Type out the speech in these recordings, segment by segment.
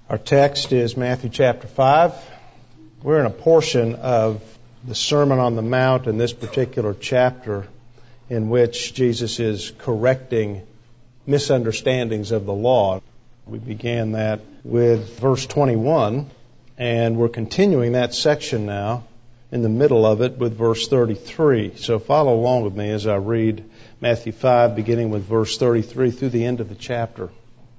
Our text is Matthew chapter 5. We're in a portion of the Sermon on the Mount in this particular chapter in which Jesus is correcting misunderstandings of the law. We began that with verse 21, and we're continuing that section now in the middle of it with verse 33. So follow along with me as I read Matthew 5, beginning with verse 33 through the end of the chapter.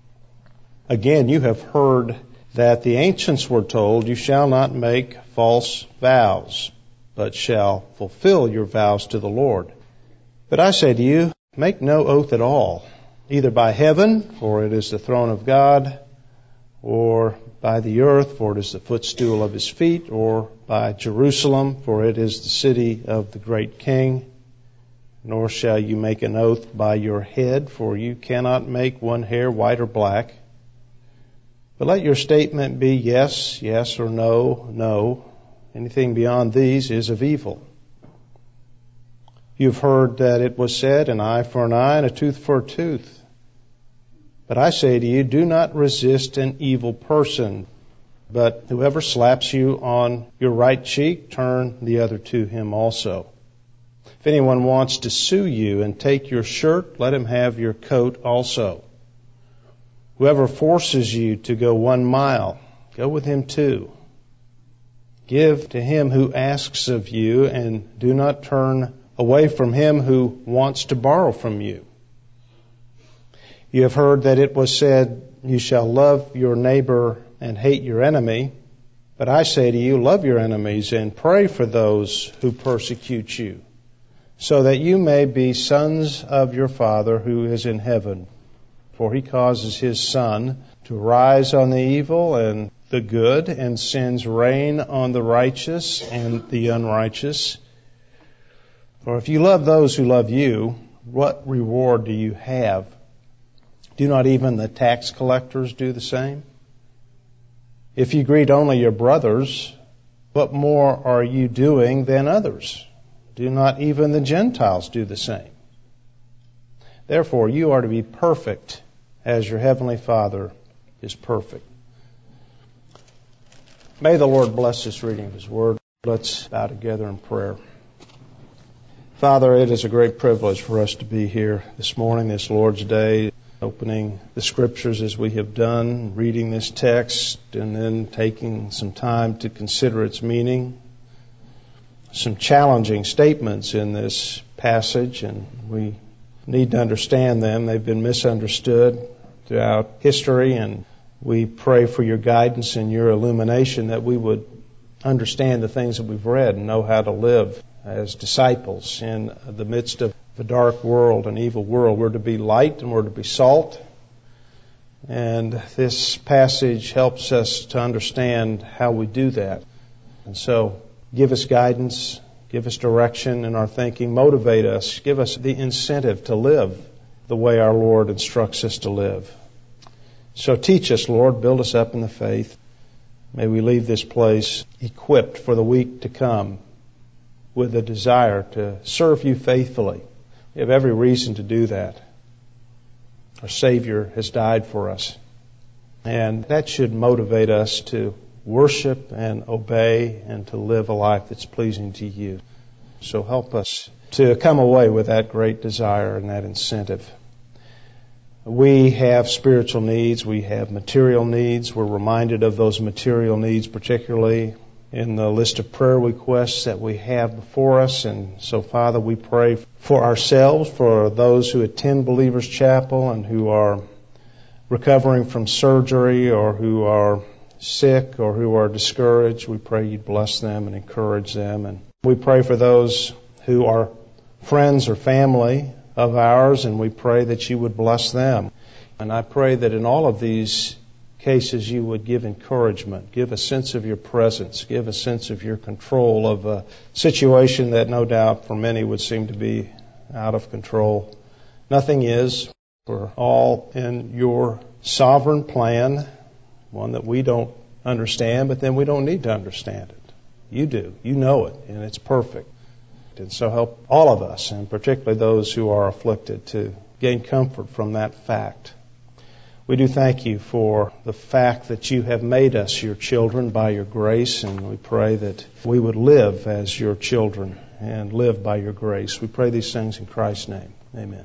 Again, you have heard that the ancients were told, "You shall not make false vows, but shall fulfill your vows to the Lord." But I say to you, make no oath at all, either by heaven, for it is the throne of God, or by the earth, for it is the footstool of his feet, or by Jerusalem, for it is the city of the great King. Nor shall you make an oath by your head, for you cannot make one hair white or black. But let your statement be yes, yes, or no, no. Anything beyond these is of evil. You've heard that it was said, an eye for an eye and a tooth for a tooth. But I say to you, do not resist an evil person. But whoever slaps you on your right cheek, turn the other to him also. If anyone wants to sue you and take your shirt, let him have your coat also. Whoever forces you to go 1 mile, go with him 2. Give to him who asks of you, and do not turn away from him who wants to borrow from you. You have heard that it was said, "You shall love your neighbor and hate your enemy." But I say to you, love your enemies and pray for those who persecute you, so that you may be sons of your Father who is in heaven. For he causes his sun to rise on the evil and the good, and sends rain on the righteous and the unrighteous. For if you love those who love you, what reward do you have? Do not even the tax collectors do the same? If you greet only your brothers, what more are you doing than others? Do not even the Gentiles do the same? Therefore, you are to be perfect as your heavenly Father is perfect. May the Lord bless this reading of His Word. Let's bow together in prayer. Father, it is a great privilege for us to be here this morning, this Lord's Day, opening the Scriptures as we have done, reading this text, and then taking some time to consider its meaning. Some challenging statements in this passage, and we need to understand them. They've been misunderstood throughout history, and we pray for your guidance and your illumination that we would understand the things that we've read and know how to live as disciples in the midst of the dark world, an evil world. We're to be light and we're to be salt. And this passage helps us to understand how we do that. And so give us guidance, give us direction in our thinking, motivate us, give us the incentive to live the way our Lord instructs us to live. So teach us, Lord, build us up in the faith. May we leave this place equipped for the week to come with a desire to serve you faithfully. We have every reason to do that. Our Savior has died for us. And that should motivate us to worship and obey and to live a life that's pleasing to you. So help us to come away with that great desire and that incentive. We have spiritual needs. We have material needs. We're reminded of those material needs, particularly in the list of prayer requests that we have before us. And so, Father, we pray for ourselves, for those who attend Believers Chapel and who are recovering from surgery or who are sick or who are discouraged. We pray you'd bless them and encourage them. And we pray for those who are friends or family of ours, and we pray that you would bless them. And I pray that in all of these cases you would give encouragement, give a sense of your presence, give a sense of your control of a situation that no doubt for many would seem to be out of control. Nothing is. We're all in your sovereign plan, one that we don't understand, but then we don't need to understand it. You do. You know it, and it's perfect. And so help all of us, and particularly those who are afflicted, to gain comfort from that fact. We do thank you for the fact that you have made us your children by your grace, and we pray that we would live as your children and live by your grace. We pray these things in Christ's name. Amen.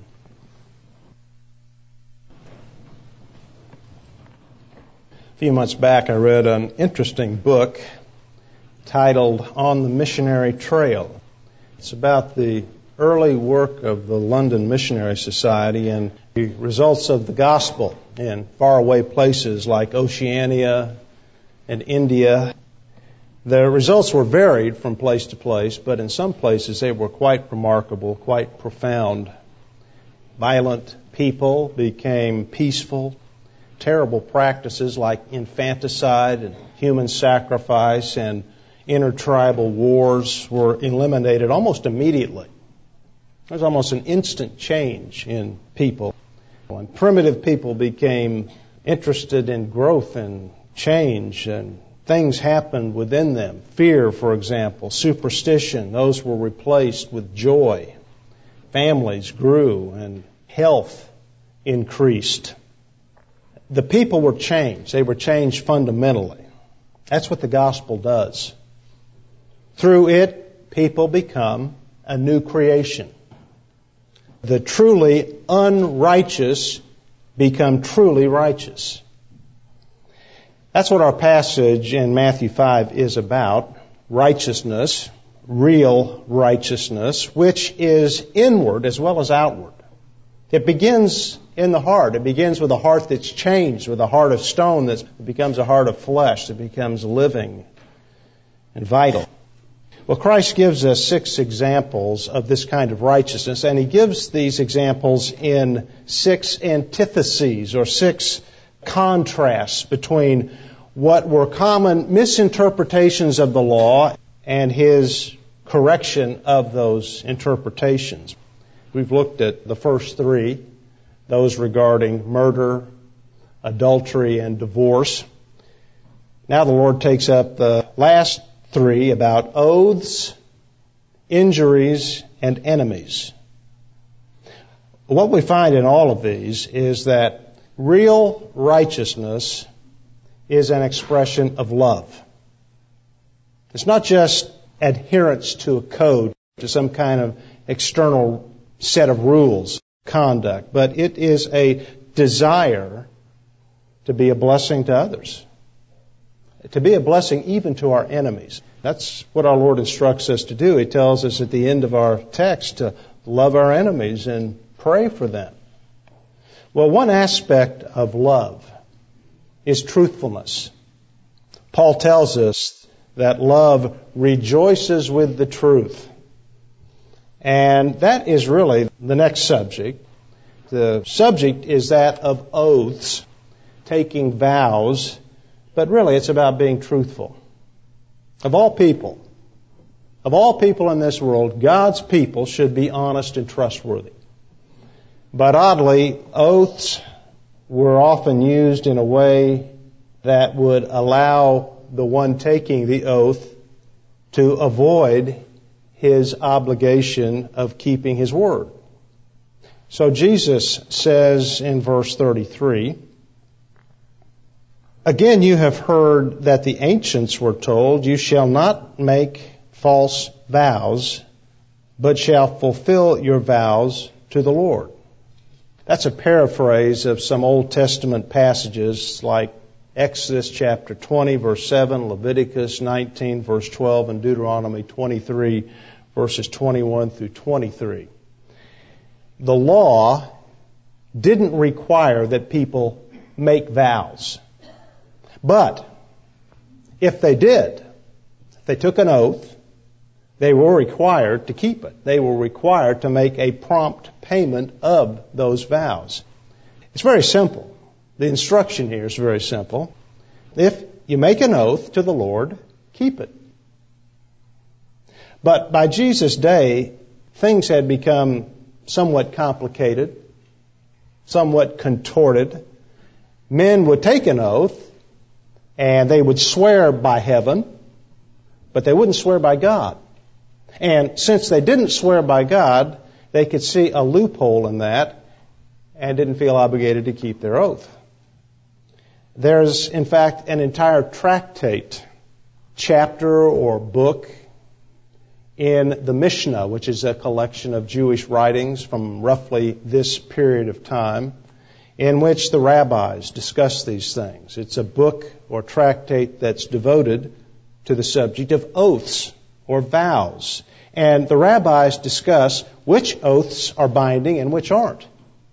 A few months back, I read an interesting book titled On the Missionary Trail. It's about the early work of the London Missionary Society and the results of the gospel in faraway places like Oceania and India. The results were varied from place to place, but in some places they were quite remarkable, quite profound. Violent people became peaceful. Terrible practices like infanticide and human sacrifice and intertribal wars were eliminated almost immediately. There was almost an instant change in people. And primitive people became interested in growth and change, and things happened within them. Fear, for example, superstition, those were replaced with joy. Families grew and health increased. The people were changed. They were changed fundamentally. That's what the gospel does. Through it, people become a new creation. The truly unrighteous become truly righteous. That's what our passage in Matthew 5 is about. Righteousness, real righteousness, which is inward as well as outward. It begins in the heart. It begins with a heart that's changed, with a heart of stone that becomes a heart of flesh, that becomes living and vital. Well, Christ gives us 6 examples of this kind of righteousness, and He gives these examples in 6 antitheses or 6 contrasts between what were common misinterpretations of the law and His correction of those interpretations. We've looked at the first 3, those regarding murder, adultery, and divorce. Now the Lord takes up the last 3 about oaths, injuries, and enemies. What we find in all of these is that real righteousness is an expression of love. It's not just adherence to a code, to some kind of external set of rules, conduct, but it is a desire to be a blessing to others. To be a blessing even to our enemies. That's what our Lord instructs us to do. He tells us at the end of our text to love our enemies and pray for them. Well, one aspect of love is truthfulness. Paul tells us that love rejoices with the truth. And that is really the next subject. The subject is that of oaths, taking vows. But really, it's about being truthful. Of all people in this world, God's people should be honest and trustworthy. But oddly, oaths were often used in a way that would allow the one taking the oath to avoid his obligation of keeping his word. So Jesus says in verse 33, "Again, you have heard that the ancients were told, 'You shall not make false vows, but shall fulfill your vows to the Lord.'" That's a paraphrase of some Old Testament passages like Exodus chapter 20, verse 7, Leviticus 19, verse 12, and Deuteronomy 23, verses 21 through 23. The law didn't require that people make vows. But if they did, if they took an oath, they were required to keep it. They were required to make a prompt payment of those vows. It's very simple. The instruction here is very simple. If you make an oath to the Lord, keep it. But by Jesus' day, things had become somewhat complicated, somewhat contorted. Men would take an oath, and they would swear by heaven, but they wouldn't swear by God. And since they didn't swear by God, they could see a loophole in that and didn't feel obligated to keep their oath. There's, in fact, an entire tractate, chapter or book in the Mishnah, which is a collection of Jewish writings from roughly this period of time, in which the rabbis discuss these things. It's a book or tractate that's devoted to the subject of oaths or vows. And the rabbis discuss which oaths are binding and which aren't.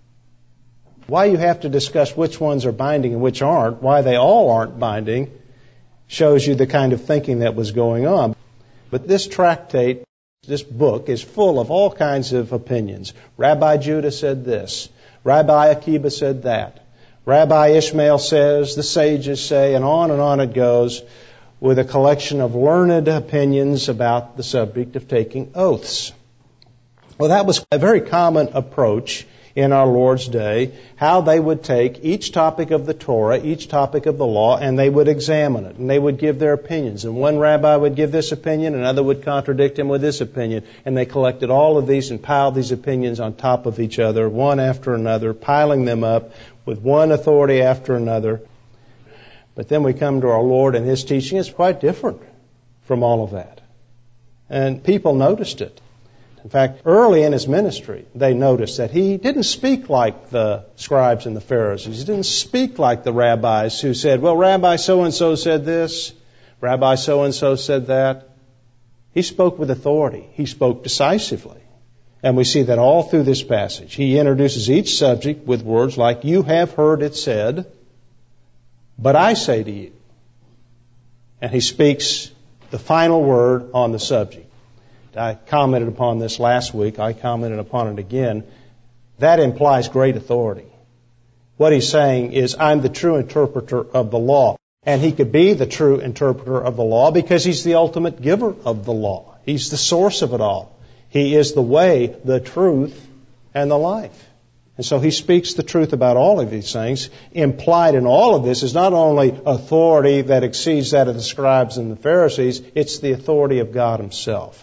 Why you have to discuss which ones are binding and which aren't, why they all aren't binding, shows you the kind of thinking that was going on. But this tractate, this book, is full of all kinds of opinions. Rabbi Judah said this. Rabbi Akiba said that. Rabbi Ishmael says, the sages say, and on it goes, with a collection of learned opinions about the subject of taking oaths. Well, that was a very common approach in our Lord's day, how they would take each topic of the Torah, each topic of the law, and they would examine it, and they would give their opinions. And one rabbi would give this opinion, another would contradict him with this opinion, and they collected all of these and piled these opinions on top of each other, one after another, piling them up with one authority after another. But then we come to our Lord, and His teaching is quite different from all of that. And people noticed it. In fact, early in His ministry, they noticed that He didn't speak like the scribes and the Pharisees. He didn't speak like the rabbis who said, well, Rabbi so-and-so said this, Rabbi so-and-so said that. He spoke with authority. He spoke decisively. And we see that all through this passage. He introduces each subject with words like, you have heard it said, but I say to you. And He speaks the final word on the subject. I commented upon this last week. I commented upon it again. That implies great authority. What He's saying is, I'm the true interpreter of the law. And He could be the true interpreter of the law because He's the ultimate giver of the law. He's the source of it all. He is the way, the truth, and the life. And so He speaks the truth about all of these things. Implied in all of this is not only authority that exceeds that of the scribes and the Pharisees, it's the authority of God Himself.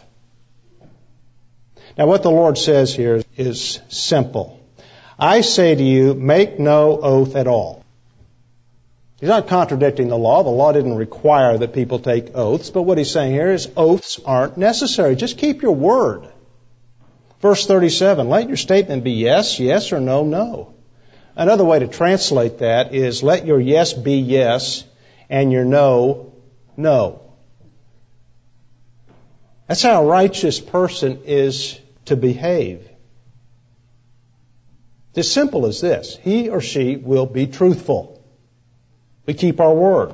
Now, what the Lord says here is simple. I say to you, make no oath at all. He's not contradicting the law. The law didn't require that people take oaths. But what He's saying here is oaths aren't necessary. Just keep your word. Verse 37, let your statement be yes, yes, or no, no. Another way to translate that is let your yes be yes and your no, no. That's how a righteous person is to behave. It's as simple as this. He or she will be truthful. We keep our word.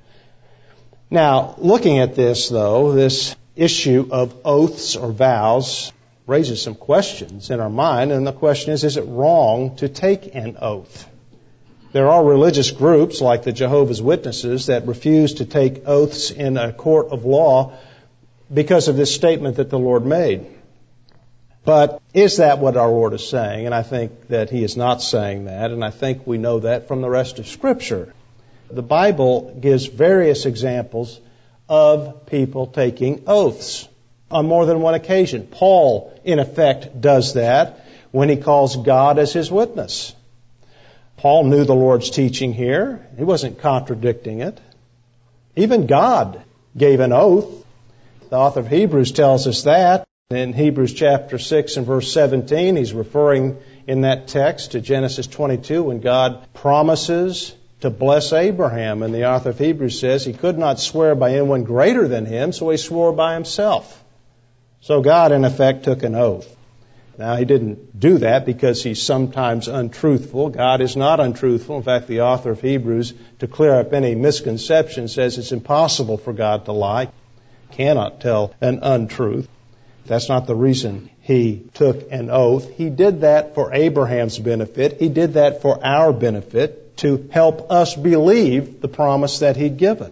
Now, looking at this, though, this issue of oaths or vows raises some questions in our mind, and the question is it wrong to take an oath? There are religious groups like the Jehovah's Witnesses that refuse to take oaths in a court of law because of this statement that the Lord made. But is that what our Lord is saying? And I think that He is not saying that, and I think we know that from the rest of Scripture. The Bible gives various examples of people taking oaths on more than one occasion. Paul, in effect, does that when he calls God as his witness. Paul knew the Lord's teaching here. He wasn't contradicting it. Even God gave an oath. The author of Hebrews tells us that. In Hebrews chapter 6 and verse 17, he's referring in that text to Genesis 22 when God promises to bless Abraham. And the author of Hebrews says he could not swear by anyone greater than him, so he swore by himself. So God, in effect, took an oath. Now, He didn't do that because He's sometimes untruthful. God is not untruthful. In fact, the author of Hebrews, to clear up any misconception, says it's impossible for God to lie. Cannot tell an untruth. That's not the reason He took an oath. He did that for Abraham's benefit. He did that for our benefit to help us believe the promise that He'd given.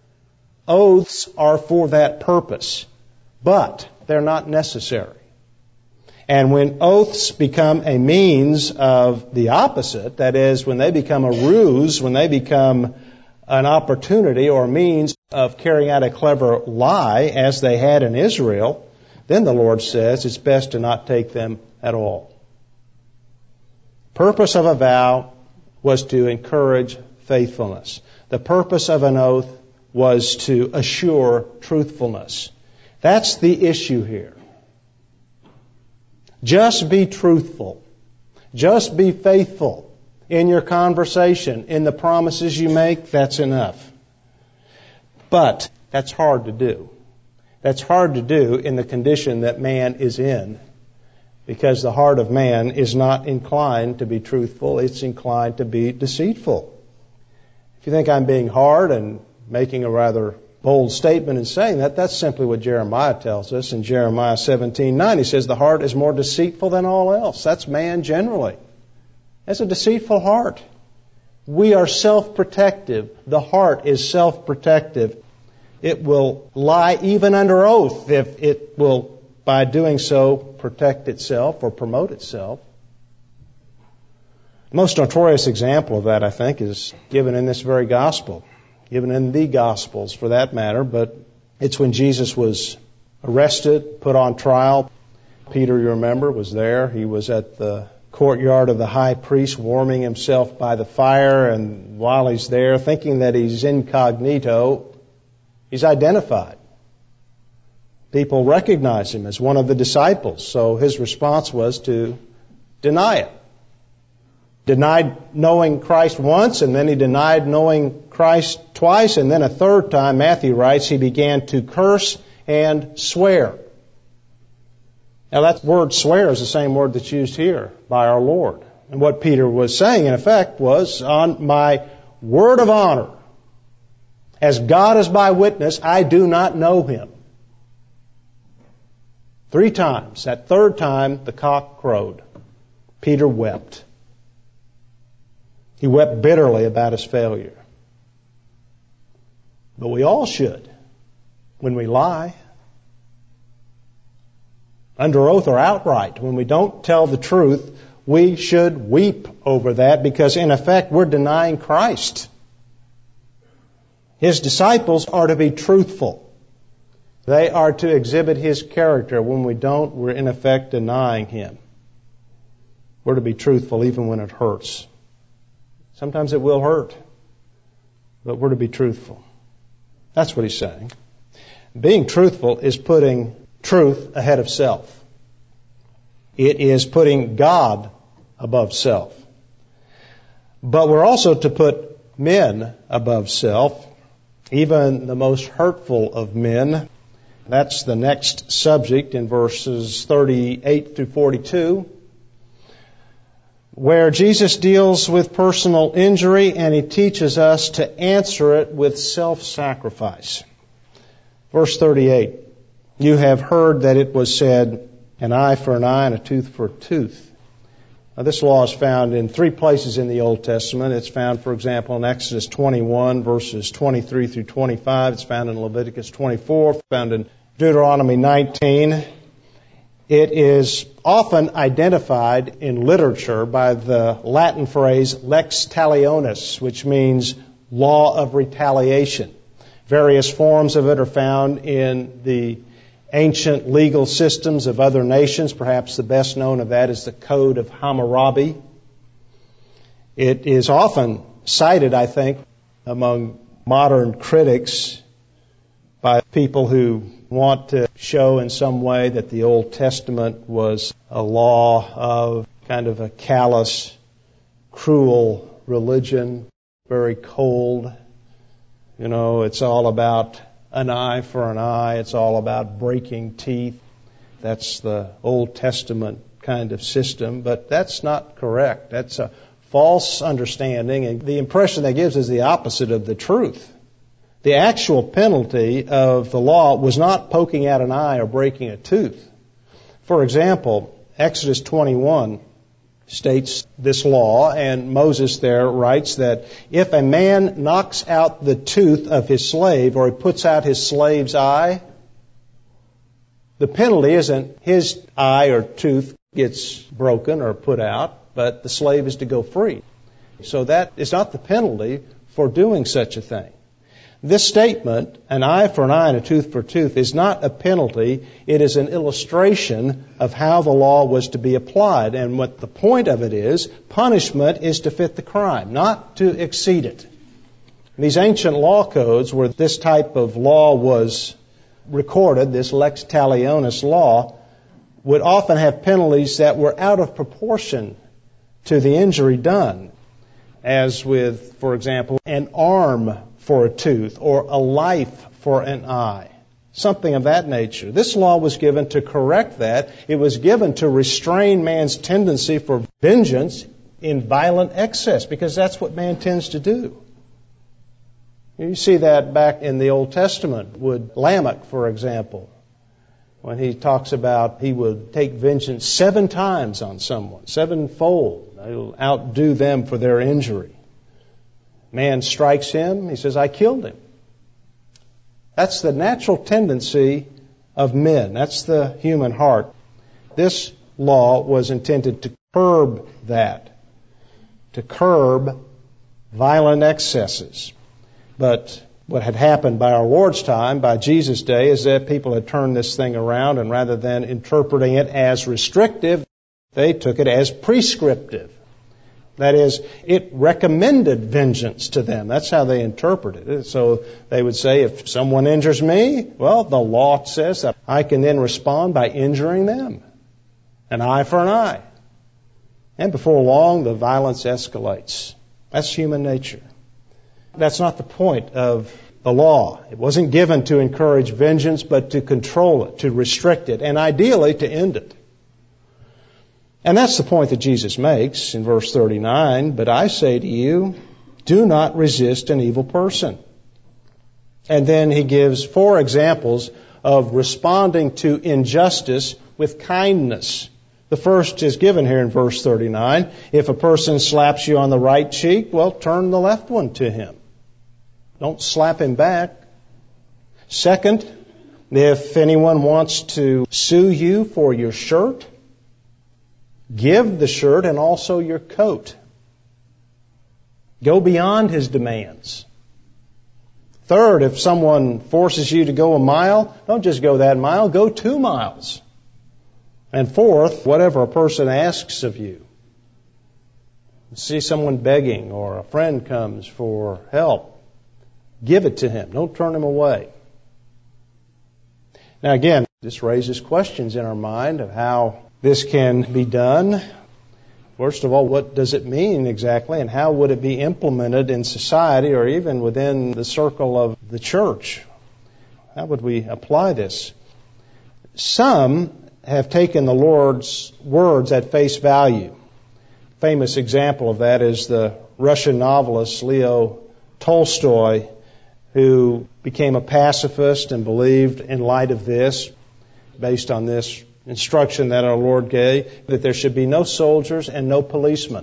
Oaths are for that purpose, but they're not necessary. And when oaths become a means of the opposite, that is, when they become a ruse, when they become an opportunity or a means of carrying out a clever lie, as they had in Israel, then the Lord says it's best to not take them at all. Purpose of a vow was to encourage faithfulness. The purpose of an oath was to assure truthfulness. That's the issue here. Just be truthful. Just be faithful in your conversation, in the promises you make. That's enough. But that's hard to do. That's hard to do in the condition that man is in, because the heart of man is not inclined to be truthful. It's inclined to be deceitful. If you think I'm being hard and making a rather bold statement in saying that, that's simply what Jeremiah tells us. In Jeremiah 17:9, he says, the heart is more deceitful than all else. That's man generally. It's a deceitful heart. We are self-protective. The heart is self-protective. It will lie even under oath if it will, by doing so, protect itself or promote itself. The most notorious example of that, I think, is given in this very gospel, given in the Gospels for that matter, but it's when Jesus was arrested, put on trial. Peter, you remember, was there. He was at the courtyard of the high priest warming himself by the fire, and while he's there, thinking that he's incognito, he's identified. People recognize him as one of the disciples, so his response was to deny it. Denied knowing Christ once, and then he denied knowing Christ twice, and then a third time, Matthew writes, he began to curse and swear. Now that word swear is the same word that's used here by our Lord. And what Peter was saying, in effect, was, on my word of honor, as God is my witness, I do not know him. 3 times. That third time, the cock crowed. Peter wept. He wept bitterly about his failure. But we all should when we lie. Under oath or outright, when we don't tell the truth, we should weep over that, because in effect we're denying Christ. His disciples are to be truthful. They are to exhibit his character. When we don't, we're in effect denying him. We're to be truthful even when it hurts. Sometimes it will hurt, but we're to be truthful. That's what he's saying. Being truthful is putting truth ahead of self. It is putting God above self. But we're also to put men above self, even the most hurtful of men. That's the next subject in verses 38 through 42, where Jesus deals with personal injury and he teaches us to answer it with self-sacrifice. Verse 38, you have heard that it was said, an eye for an eye and a tooth for a tooth. Now, this law is found in 3 places in the Old Testament. It's found, for example, in Exodus 21, verses 23 through 25. It's found in Leviticus 24, found in Deuteronomy 19. It is often identified in literature by the Latin phrase lex talionis, which means law of retaliation. Various forms of it are found in the ancient legal systems of other nations. Perhaps the best known of that is the Code of Hammurabi. It is often cited, I think, among modern critics by people who want to show in some way that the Old Testament was a law of kind of a callous, cruel religion, very cold. You know, it's all about an eye for an eye. It's all about breaking teeth. That's the Old Testament kind of system, but that's not correct. That's a false understanding, and the impression that gives is the opposite of the truth. The actual penalty of the law was not poking out an eye or breaking a tooth. For example, Exodus 21 states this law, and Moses there writes that if a man knocks out the tooth of his slave, or he puts out his slave's eye, the penalty isn't his eye or tooth gets broken or put out, but the slave is to go free. So that is not the penalty for doing such a thing. This statement, an eye for an eye and a tooth for a tooth, is not a penalty. It is an illustration of how the law was to be applied. And what the point of it is, punishment is to fit the crime, not to exceed it. These ancient law codes where this type of law was recorded, this lex talionis law, would often have penalties that were out of proportion to the injury done, as with, for example, an arm for a tooth or a life for an eye, something of that nature. This law was given to correct that. It was given to restrain man's tendency for vengeance in violent excess, because that's what man tends to do. You see that back in the Old Testament with Lamech, for example, when he talks about he would take vengeance 7 times on someone, 7-fold. He'll outdo them for their injury. Man strikes him, he says, I killed him. That's the natural tendency of men. That's the human heart. This law was intended to curb that, to curb violent excesses. But what had happened by our Lord's time, by Jesus' day, is that people had turned this thing around, and rather than interpreting it as restrictive, they took it as prescriptive. That is, it recommended vengeance to them. That's how they interpreted it. So they would say, if someone injures me, well, the law says that I can then respond by injuring them. An eye for an eye. And before long, the violence escalates. That's human nature. That's not the point of the law. It wasn't given to encourage vengeance, but to control it, to restrict it, and ideally to end it. And that's the point that Jesus makes in verse 39. But I say to you, do not resist an evil person. And then he gives 4 examples of responding to injustice with kindness. The first is given here in verse 39. If a person slaps you on the right cheek, well, turn the left one to him. Don't slap him back. Second, if anyone wants to sue you for your shirt, give the shirt and also your coat. Go beyond his demands. Third, if someone forces you to go a mile, don't just go that mile, go 2 miles. And fourth, whatever a person asks of you. See someone begging or a friend comes for help, give it to him. Don't turn him away. Now again, this raises questions in our mind of how this can be done. First of all, what does it mean exactly, and how would it be implemented in society or even within the circle of the church? How would we apply this? Some have taken the Lord's words at face value. A famous example of that is the Russian novelist Leo Tolstoy, who became a pacifist and believed in light of this, based on this instruction that our Lord gave, that there should be no soldiers and no policemen.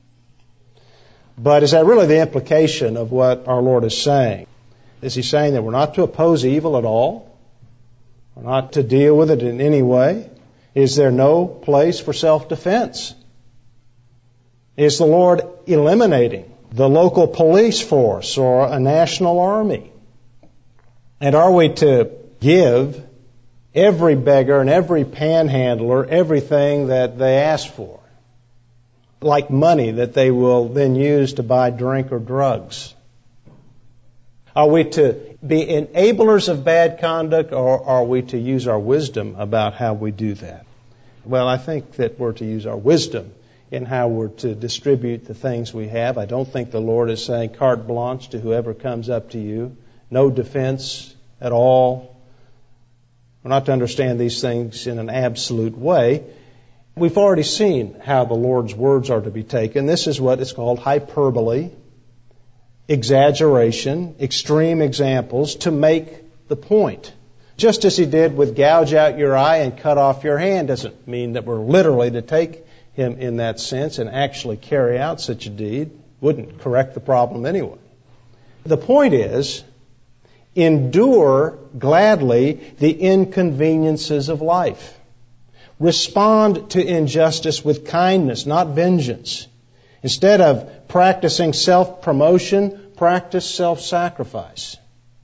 But is that really the implication of what our Lord is saying? Is he saying that we're not to oppose evil at all? We're not to deal with it in any way? Is there no place for self-defense? Is the Lord eliminating the local police force or a national army? And are we to give every beggar and every panhandler everything that they ask for, like money that they will then use to buy drink or drugs? Are we to be enablers of bad conduct, or are we to use our wisdom about how we do that? Well, I think that we're to use our wisdom in how we're to distribute the things we have. I don't think the Lord is saying carte blanche to whoever comes up to you. No defense at all. We're not to understand these things in an absolute way. We've already seen how the Lord's words are to be taken. This is what is called hyperbole, exaggeration, extreme examples to make the point. Just as he did with gouge out your eye and cut off your hand doesn't mean that we're literally to take him in that sense and actually carry out such a deed. Wouldn't correct the problem anyway. The point is, endure gladly the inconveniences of life. Respond to injustice with kindness, not vengeance. Instead of practicing self-promotion, practice self-sacrifice.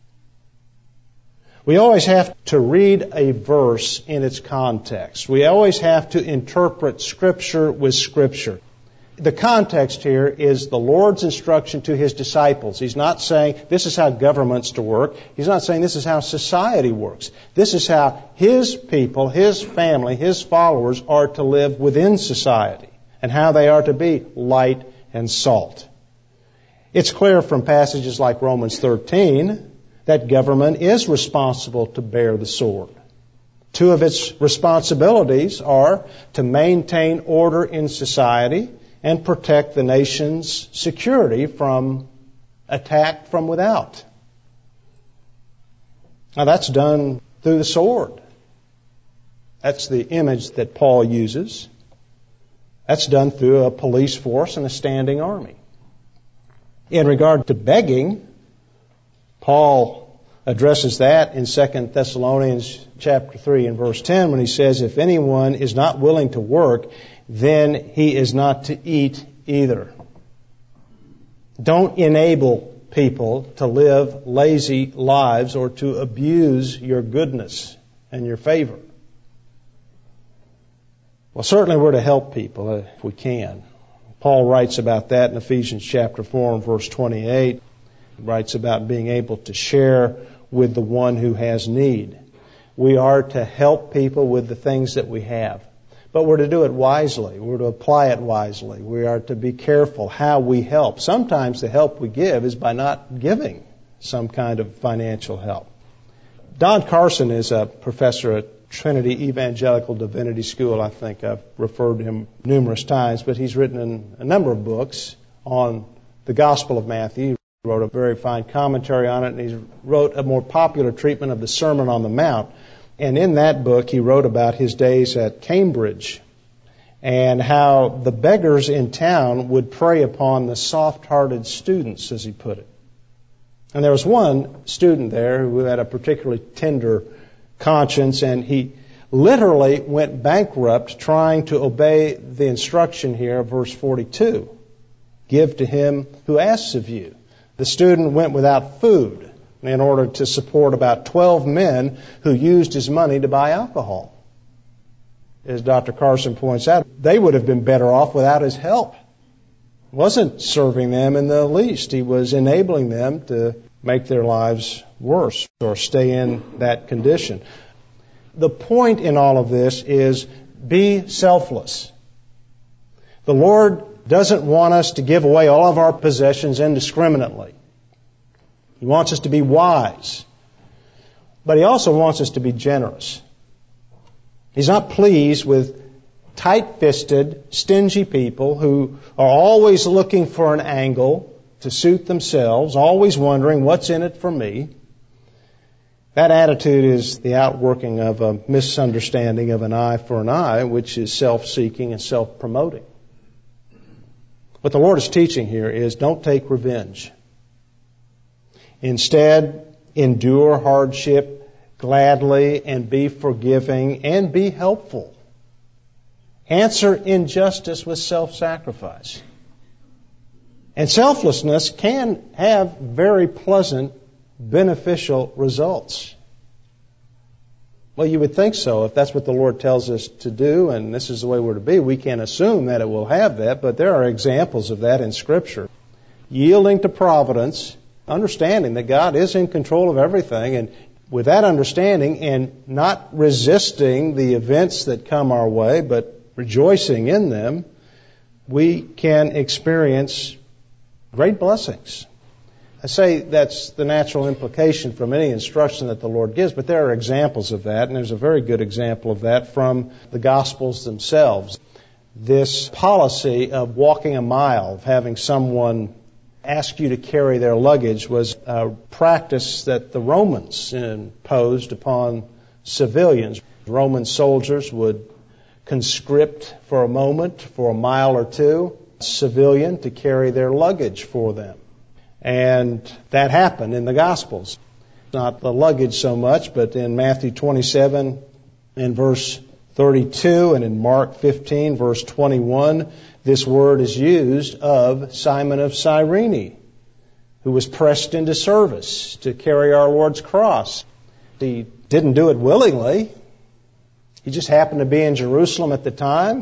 We always have to read a verse in its context. We always have to interpret Scripture with Scripture. The context here is the Lord's instruction to His disciples. He's not saying this is how government's to work. He's not saying this is how society works. This is how His people, His family, His followers are to live within society and how they are to be light and salt. It's clear from passages like Romans 13 that government is responsible to bear the sword. Two of its responsibilities are to maintain order in society and protect the nation's security from attack from without. Now that's done through the sword. That's the image that Paul uses. That's done through a police force and a standing army. In regard to begging, Paul addresses that in 2 Thessalonians chapter 3 and verse 10 when he says, if anyone is not willing to work, then he is not to eat either. Don't enable people to live lazy lives or to abuse your goodness and your favor. Well, certainly we're to help people if we can. Paul writes about that in Ephesians chapter 4 and verse 28. He writes about being able to share with the one who has need. We are to help people with the things that we have. But we're to do it wisely. We're to apply it wisely. We are to be careful how we help. Sometimes the help we give is by not giving some kind of financial help. Don Carson is a professor at Trinity Evangelical Divinity School. I think I've referred to him numerous times, but he's written a number of books on the Gospel of Matthew. He wrote a very fine commentary on it, and he wrote a more popular treatment of the Sermon on the Mount. And in that book, he wrote about his days at Cambridge and how the beggars in town would prey upon the soft-hearted students, as he put it. And there was one student there who had a particularly tender conscience, and he literally went bankrupt trying to obey the instruction here of verse 42. Give to him who asks of you. The student went without food in order to support about 12 men who used his money to buy alcohol. As Dr. Carson points out, they would have been better off without his help. He wasn't serving them in the least. He was enabling them to make their lives worse or stay in that condition. The point in all of this is be selfless. The Lord doesn't want us to give away all of our possessions indiscriminately. He wants us to be wise. But He also wants us to be generous. He's not pleased with tight-fisted, stingy people who are always looking for an angle to suit themselves, always wondering what's in it for me. That attitude is the outworking of a misunderstanding of an eye for an eye, which is self-seeking and self-promoting. What the Lord is teaching here is don't take revenge. Instead, endure hardship gladly and be forgiving and be helpful. Answer injustice with self-sacrifice. And selflessness can have very pleasant, beneficial results. Well, you would think so. If that's what the Lord tells us to do and this is the way we're to be, we can assume that it will have that, but there are examples of that in Scripture. Yielding to providence, understanding that God is in control of everything, and with that understanding and not resisting the events that come our way, but rejoicing in them, we can experience great blessings. I say that's the natural implication from any instruction that the Lord gives, but there are examples of that, and there's a very good example of that from the Gospels themselves. This policy of walking a mile, of having someone ask you to carry their luggage, was a practice that the Romans imposed upon civilians. Roman soldiers would conscript for a moment, for a mile or two, a civilian to carry their luggage for them. And that happened in the Gospels. Not the luggage so much, but in Matthew 27 in verse 32 and in Mark 15 verse 21, this word is used of Simon of Cyrene, who was pressed into service to carry our Lord's cross. He didn't do it willingly. He just happened to be in Jerusalem at the time.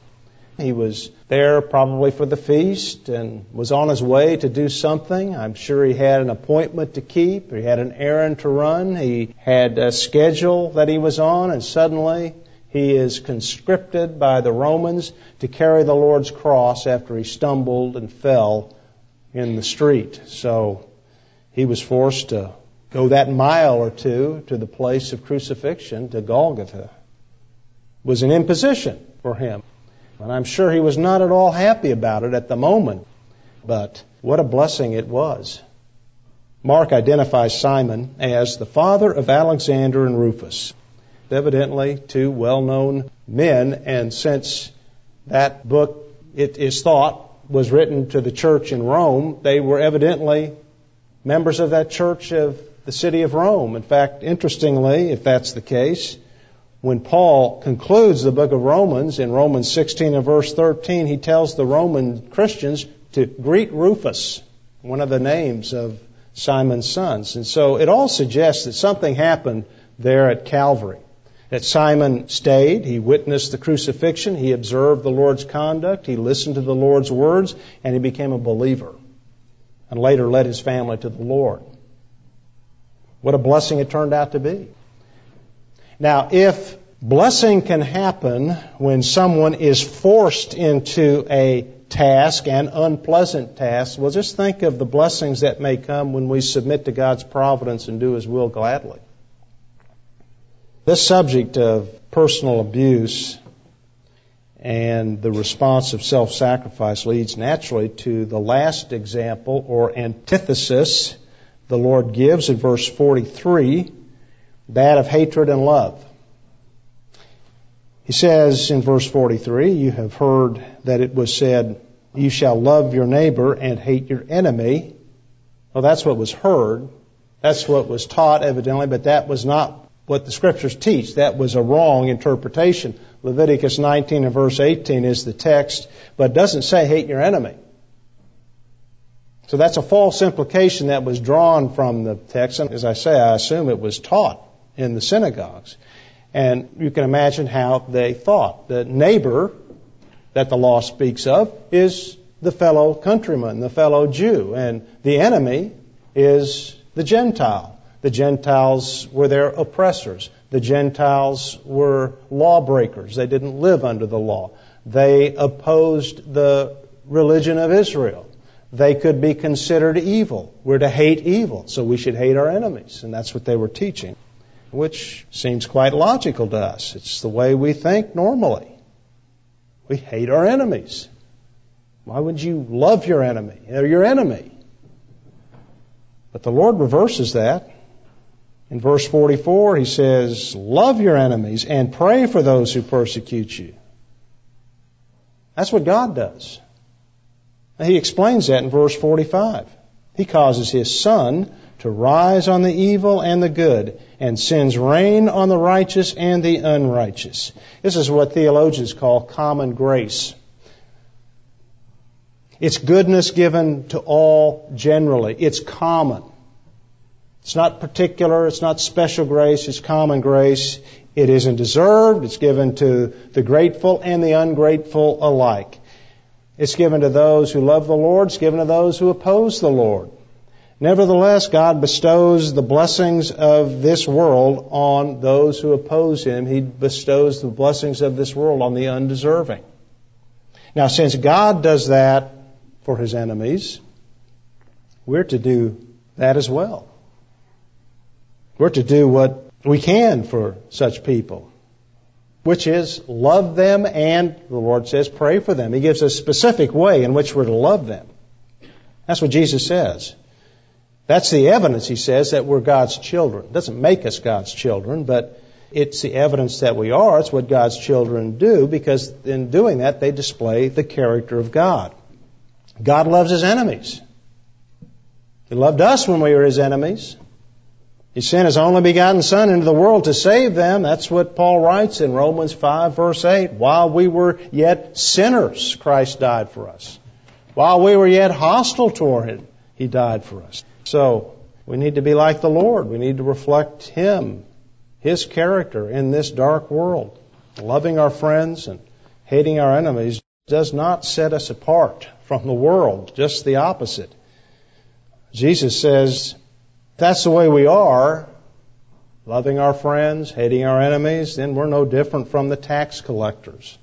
He was there probably for the feast and was on his way to do something. I'm sure he had an appointment to keep. He had an errand to run. He had a schedule that he was on, and suddenly he is conscripted by the Romans to carry the Lord's cross after he stumbled and fell in the street. So he was forced to go that mile or two to the place of crucifixion, to Golgotha. It was an imposition for him. And I'm sure he was not at all happy about it at the moment. But what a blessing it was. Mark identifies Simon as the father of Alexander and Rufus. Evidently, two well-known men, and since that book, it is thought, was written to the church in Rome, they were evidently members of that church of the city of Rome. In fact, interestingly, if that's the case, when Paul concludes the book of Romans, in Romans 16 and verse 13, he tells the Roman Christians to greet Rufus, one of the names of Simon's sons. And so it all suggests that something happened there at Calvary. That Simon stayed, he witnessed the crucifixion, he observed the Lord's conduct, he listened to the Lord's words, and he became a believer. And later led his family to the Lord. What a blessing it turned out to be. Now, if blessing can happen when someone is forced into a task, an unpleasant task, well, just think of the blessings that may come when we submit to God's providence and do His will gladly. This subject of personal abuse and the response of self-sacrifice leads naturally to the last example or antithesis the Lord gives in verse 43, that of hatred and love. He says in verse 43, you have heard that it was said, you shall love your neighbor and hate your enemy. Well, that's what was heard. That's what was taught, evidently, but that was not what the Scriptures teach. That was a wrong interpretation. Leviticus 19 and verse 18 is the text, but it doesn't say hate your enemy. So that's a false implication that was drawn from the text. And as I say, I assume it was taught in the synagogues. And you can imagine how they thought. The neighbor that the law speaks of is the fellow countryman, the fellow Jew. And the enemy is the Gentile. The Gentiles were their oppressors. The Gentiles were lawbreakers. They didn't live under the law. They opposed the religion of Israel. They could be considered evil. We're to hate evil, so we should hate our enemies. And that's what they were teaching, which seems quite logical to us. It's the way we think normally. We hate our enemies. Why would you love your enemy? They're your enemy. But the Lord reverses that. In verse 44, He says, love your enemies and pray for those who persecute you. That's what God does. He explains that in verse 45. He causes His sun to rise on the evil and the good, and sends rain on the righteous and the unrighteous. This is what theologians call common grace. It's goodness given to all generally. It's common. It's not particular. It's not special grace. It's common grace. It isn't deserved. It's given to the grateful and the ungrateful alike. It's given to those who love the Lord. It's given to those who oppose the Lord. Nevertheless, God bestows the blessings of this world on those who oppose Him. He bestows the blessings of this world on the undeserving. Now, since God does that for His enemies, we're to do that as well. We're to do what we can for such people, which is love them, and the Lord says pray for them. He gives a specific way in which we're to love them. That's what Jesus says. That's the evidence, He says, that we're God's children. It doesn't make us God's children, but it's the evidence that we are. It's what God's children do, because in doing that, they display the character of God. God loves His enemies. He loved us when we were His enemies. He sent His only begotten Son into the world to save them. That's what Paul writes in Romans 5, verse 8. While we were yet sinners, Christ died for us. While we were yet hostile toward Him, He died for us. So, we need to be like the Lord. We need to reflect Him, His character in this dark world, loving our friends and hating our enemies. does not set us apart from the world, just the opposite. Jesus says, that's the way we are, loving our friends, hating our enemies, then we're no different from the tax collectors.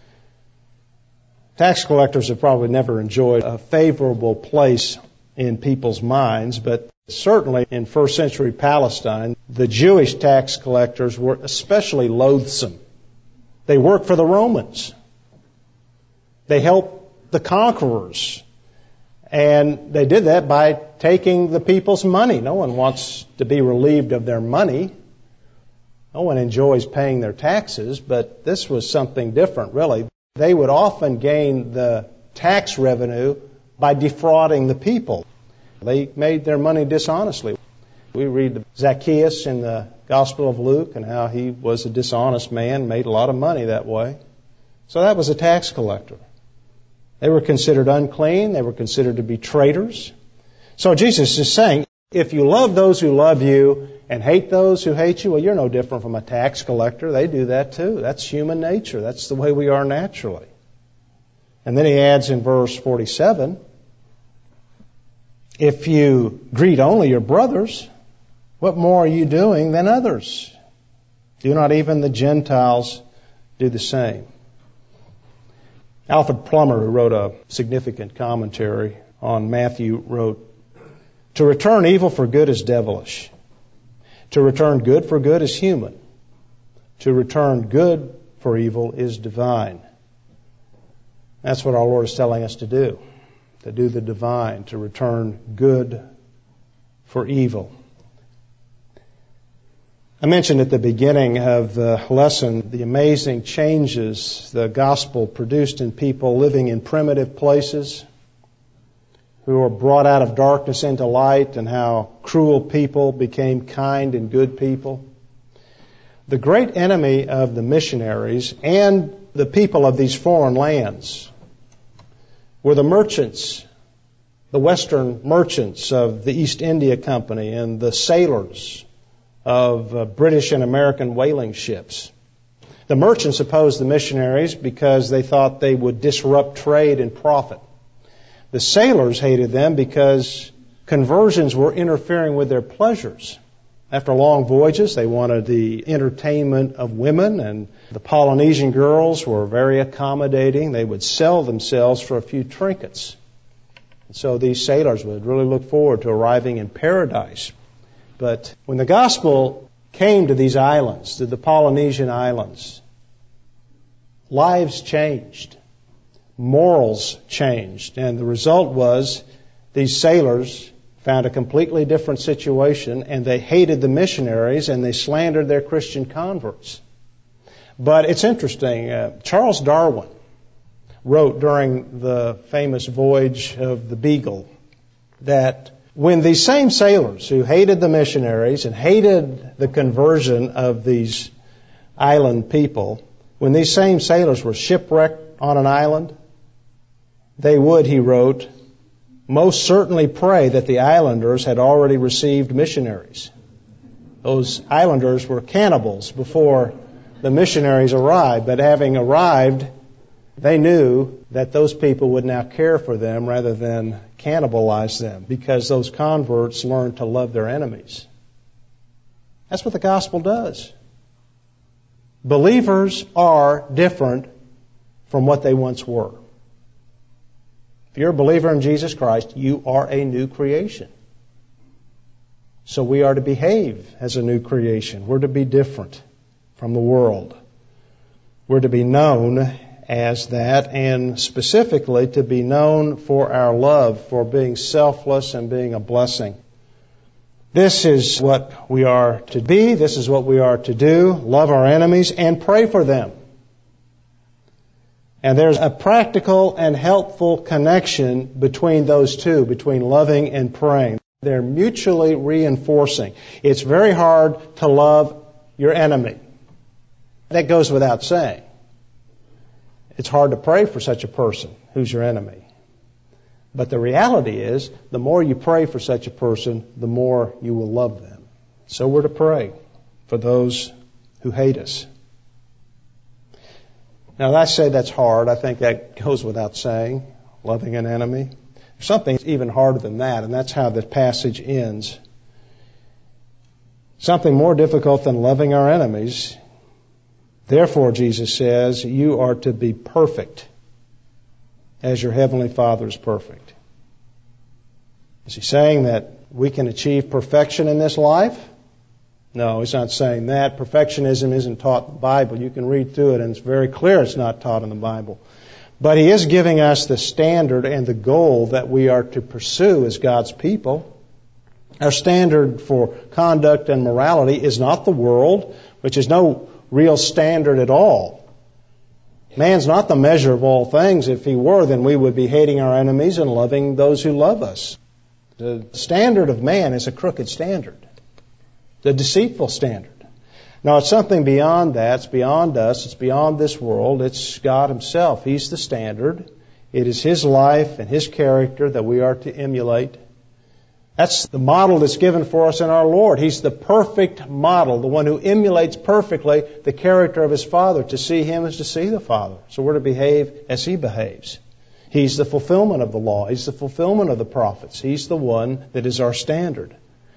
Tax collectors have probably never enjoyed a favorable place in people's minds, but certainly in first century Palestine, the Jewish tax collectors were especially loathsome. They worked for the Romans. They helped the conquerors. And they did that by taking the people's money. No one wants to be relieved of their money. No one enjoys paying their taxes, but this was something different, really. They would often gain the tax revenue by defrauding the people. They made their money dishonestly. We read Zacchaeus in the Gospel of Luke and how he was a dishonest man, made a lot of money that way. So that was a tax collector. They were considered unclean. They were considered to be traitors. So Jesus is saying, if you love those who love you and hate those who hate you, well, you're no different from a tax collector. They do that too. That's human nature. That's the way we are naturally. And then he adds in verse 47, if you greet only your brothers, what more are you doing than others? Do not even the Gentiles do the same? Alfred Plummer, who wrote a significant commentary on Matthew, wrote, to return evil for good is devilish. To return good for good is human. To return good for evil is divine. That's what our Lord is telling us to do the divine, to return good for evil. I mentioned at the beginning of the lesson the amazing changes the gospel produced in people living in primitive places who were brought out of darkness into light, and how cruel people became kind and good people. The great enemy of the missionaries and the people of these foreign lands were the merchants, the Western merchants of the East India Company and the sailors of British and American whaling ships. The merchants opposed the missionaries because they thought they would disrupt trade and profit. The sailors hated them because conversions were interfering with their pleasures. After long voyages, they wanted the entertainment of women, and the Polynesian girls were very accommodating. They would sell themselves for a few trinkets. And so these sailors would really look forward to arriving in paradise. But when the gospel came to these islands, to the Polynesian islands, lives changed. Morals changed. And the result was these sailors found a completely different situation, and they hated the missionaries and they slandered their Christian converts. But it's interesting. Charles Darwin wrote during the famous voyage of the Beagle that when these same sailors who hated the missionaries and hated the conversion of these island people, when these same sailors were shipwrecked on an island, they would, he wrote, most certainly pray that the islanders had already received missionaries. Those islanders were cannibals before the missionaries arrived, but having arrived, they knew that those people would now care for them rather than cannibalize them, because those converts learned to love their enemies. That's what the gospel does. Believers are different from what they once were. If you're a believer in Jesus Christ, you are a new creation. So we are to behave as a new creation. We're to be different from the world. We're to be known as that, and specifically to be known for our love, for being selfless and being a blessing. This is what we are to be. This is what we are to do. Love our enemies and pray for them. And there's a practical and helpful connection between those two, between loving and praying. They're mutually reinforcing. It's very hard to love your enemy. That goes without saying. It's hard to pray for such a person who's your enemy. But the reality is, the more you pray for such a person, the more you will love them. So we're to pray for those who hate us. Now, I say that's hard. I think that goes without saying, loving an enemy. There's something even harder than that, and that's how the passage ends. Something more difficult than loving our enemies. Therefore, Jesus says, you are to be perfect as your heavenly Father is perfect. Is he saying that we can achieve perfection in this life? No, he's not saying that. Perfectionism isn't taught in the Bible. You can read through it, and it's very clear it's not taught in the Bible. But he is giving us the standard and the goal that we are to pursue as God's people. Our standard for conduct and morality is not the world, which is no real standard at all. Man's not the measure of all things. If he were, then we would be hating our enemies and loving those who love us. The standard of man is a crooked standard. The deceitful standard. Now, it's something beyond that. It's beyond us. It's beyond this world. It's God Himself. He's the standard. It is His life and His character that we are to emulate. That's the model that's given for us in our Lord. He's the perfect model, the one who emulates perfectly the character of His Father. To see Him is to see the Father. So we're to behave as He behaves. He's the fulfillment of the law. He's the fulfillment of the prophets. He's the one that is our standard.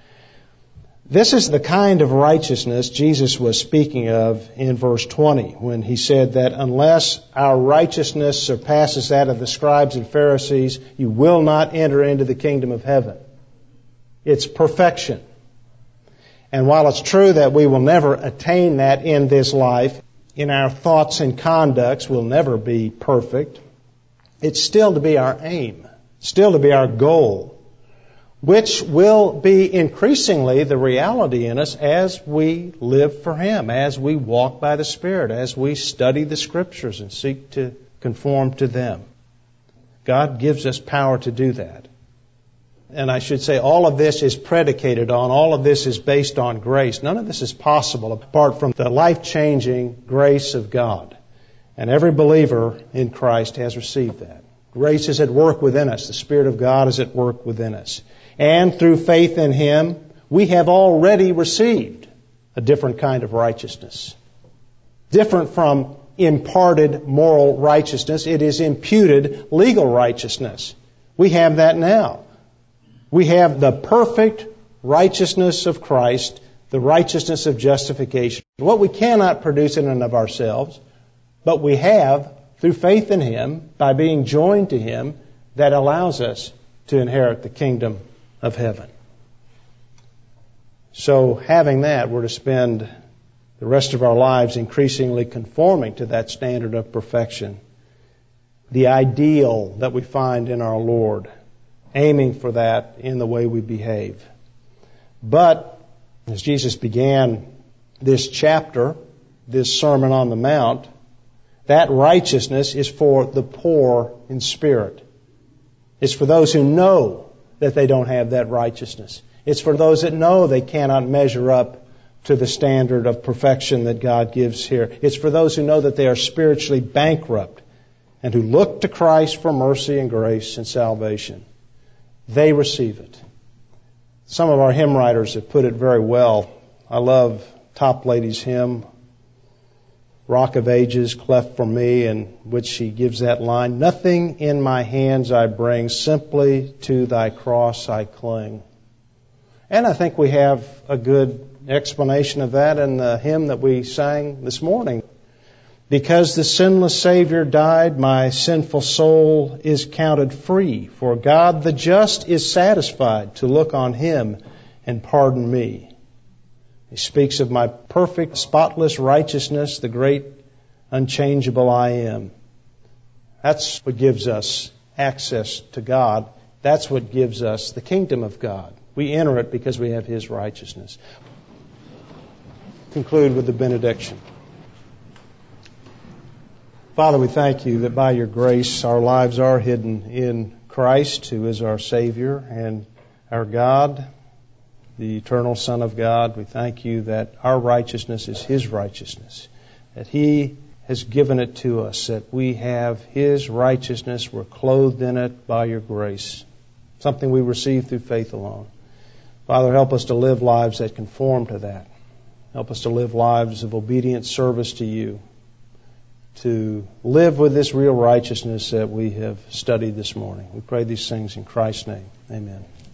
This is the kind of righteousness Jesus was speaking of in verse 20 when He said that unless our righteousness surpasses that of the scribes and Pharisees, you will not enter into the kingdom of heaven. It's perfection. And while it's true that we will never attain that in this life, in our thoughts and conducts we'll never be perfect, it's still to be our aim, still to be our goal, which will be increasingly the reality in us as we live for Him, as we walk by the Spirit, as we study the Scriptures and seek to conform to them. God gives us power to do that. And I should say all of this is predicated on, all of this is based on grace. None of this is possible apart from the life-changing grace of God. And every believer in Christ has received that. Grace is at work within us. The Spirit of God is at work within us. And through faith in Him, we have already received a different kind of righteousness. Different from imparted moral righteousness. It is imputed legal righteousness. We have that now. We have the perfect righteousness of Christ, the righteousness of justification. What we cannot produce in and of ourselves, but we have through faith in Him, by being joined to Him, that allows us to inherit the kingdom of heaven. So having that, we're to spend the rest of our lives increasingly conforming to that standard of perfection, the ideal that we find in our Lord, aiming for that in the way we behave. But as Jesus began this chapter, this Sermon on the Mount, that righteousness is for the poor in spirit. It's for those who know that they don't have that righteousness. It's for those that know they cannot measure up to the standard of perfection that God gives here. It's for those who know that they are spiritually bankrupt and who look to Christ for mercy and grace and salvation. They receive it. Some of our hymn writers have put it very well. I love Toplady's hymn, Rock of Ages, cleft for me, in which she gives that line, nothing in my hands I bring, simply to thy cross I cling. And I think we have a good explanation of that in the hymn that we sang this morning. Because the sinless Savior died, my sinful soul is counted free. For God the just is satisfied to look on Him and pardon me. He speaks of my perfect, spotless righteousness, the great, unchangeable I am. That's what gives us access to God. That's what gives us the kingdom of God. We enter it because we have His righteousness. Conclude with the benediction. Father, we thank You that by Your grace our lives are hidden in Christ, who is our Savior and our God, the eternal Son of God. We thank You that our righteousness is His righteousness, that He has given it to us, that we have His righteousness, we're clothed in it by Your grace, something we receive through faith alone. Father, help us to live lives that conform to that. Help us to live lives of obedient service to You. to live with this real righteousness that we have studied this morning. We pray these things in Christ's name. Amen.